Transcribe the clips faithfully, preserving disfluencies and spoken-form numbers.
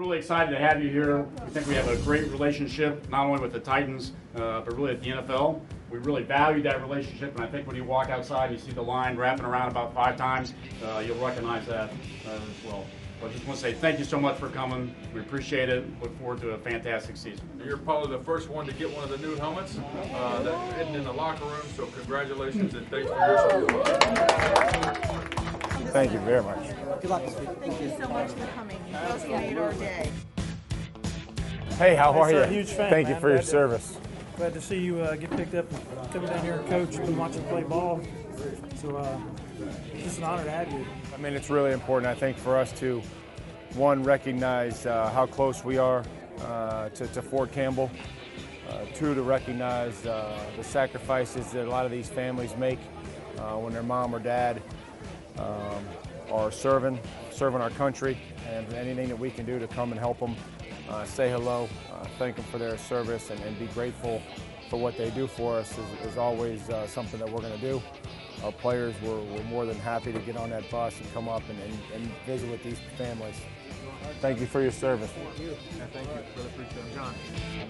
really excited to have you here. We think we have a great relationship, not only with the Titans, uh, but really at the N F L. We really value that relationship, and I think when you walk outside and you see the line wrapping around about five times, uh, you'll recognize that uh, as well. But I just want to say thank you so much for coming. We appreciate it. Look forward to a fantastic season. You're probably the first one to get one of the new helmets uh, that's hidden in the locker room, so congratulations and thanks for your support. Thank you very much. Good luck this week. Thank you so much for coming. You just made our day. Hey, how are Thanks, you? a huge fan, Thank man. you for your Glad to- service. Glad to see you uh, get picked up and come down here and coach and watch you play ball. So uh, it's just an honor to have you. I mean, it's really important, I think, for us to, one, recognize uh, how close we are uh, to, to Fort Campbell. Uh, two, to recognize uh, the sacrifices that a lot of these families make uh, when their mom or dad um, are serving, serving our country, and anything that we can do to come and help them, uh, say hello, uh, thank them for their service, and, and be grateful for what they do for us is, is always uh, something that we're going to do. Our players were, were more than happy to get on that bus and come up and, and, and visit with these families. Thank you for your service. Thank you. Yeah, thank you. Really appreciate it. John.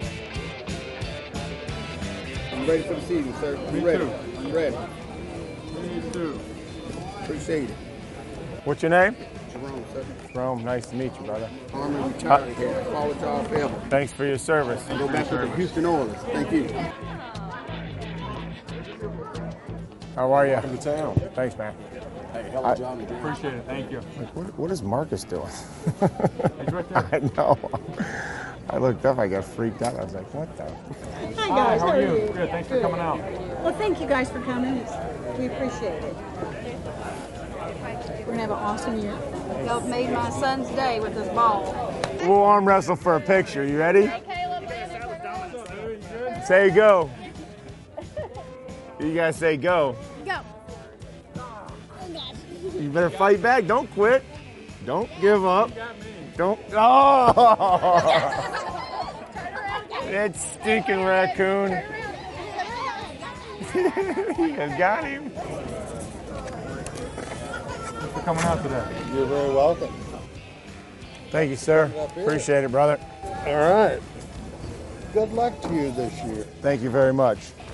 I'm ready for the season, sir. I'm Me ready. too. I'm ready. Me too. Appreciate it. What's your name? Jerome, sir. Jerome, nice to meet you, brother. Army retired here. Follow y'all forever. Thanks for your service. Go back to the Houston Oilers. Thank you. How are you? Welcome to town. Thanks, man. Hey, hell of a job. Appreciate it. Thank you. Like, what, what is Marcus doing? He's right there. I know. I looked up, I got freaked out. I was like, what the? Hi guys, How are you? Good. Thanks for coming out. Well, thank you guys for coming. We appreciate it. We're gonna have an awesome year. Y'all made my son's day with this ball. We'll arm wrestle for a picture. You ready? Say go. You guys say go. Go. You better fight back. Don't quit. Don't give up. Don't. Oh! That stinking raccoon. You guys got him. Thanks for coming out today. You're very welcome. Thank you, sir. Appreciate it, brother. All right. Good luck to you this year. Thank you very much.